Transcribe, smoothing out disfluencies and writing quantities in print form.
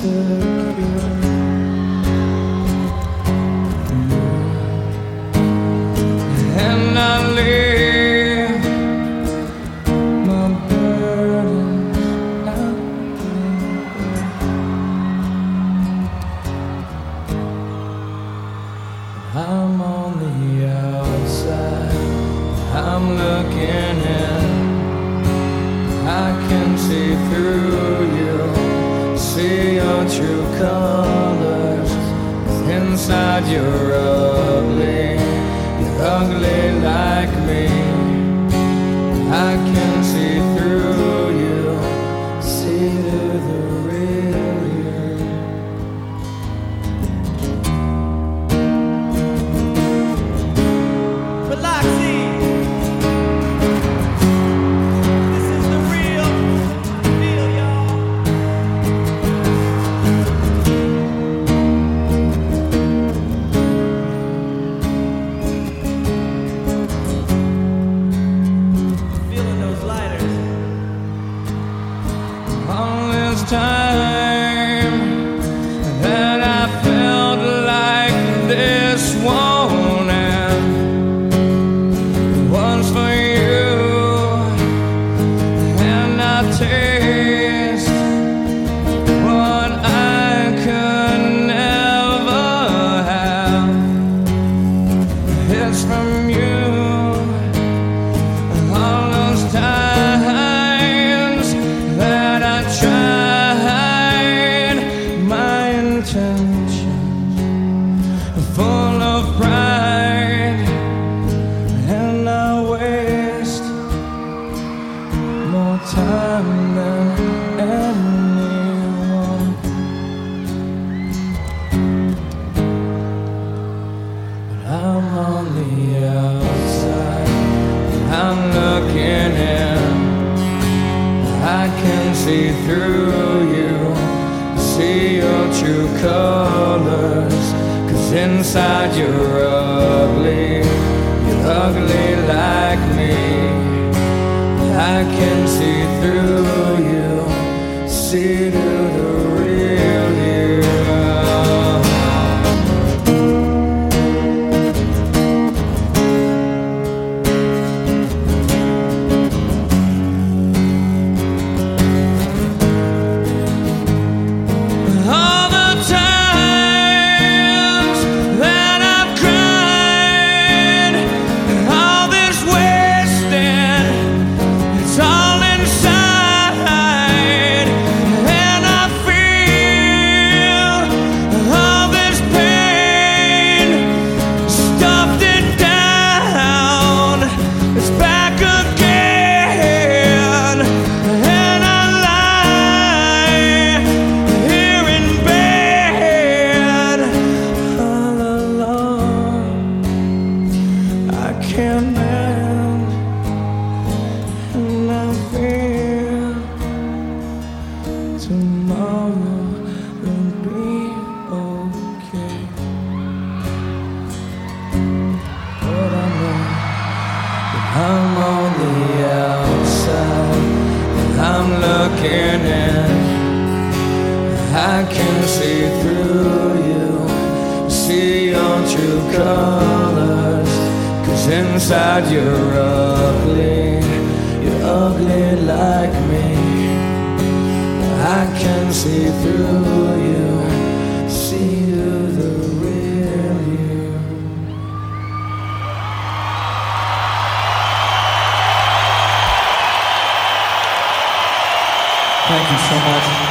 insecure. And I leave my burdens out there. I'm on the outside, I'm looking in. I can see through you, see your true colors. Inside you're ugly like me. I can see through you, see through the real you. Relaxi, this is the real deal, y'all. Feeling those lighters. All this time that I felt like this won't end was for you, and I taste what I could never have. It's from you. All those times that I tried my intentions, full of pride, and I waste more time than anyone. But I'm on the outside, I'm looking in. I can see through you, see your true colors. 'Cause inside you're ugly like me. I can see through you, see through the real you. All the times that I've cried, all this wasted, it's all inside, and I feel all this pain, stuffed it down, it's back again, and I lie here in bed all alone. I can't mend, and I fear tomorrow will be okay. But I know that I'm on the outside, and I'm looking in. I can see through you, see your true colors. 'Cause inside you're ugly like me. I can see through you, see through the real you. Thank you so much.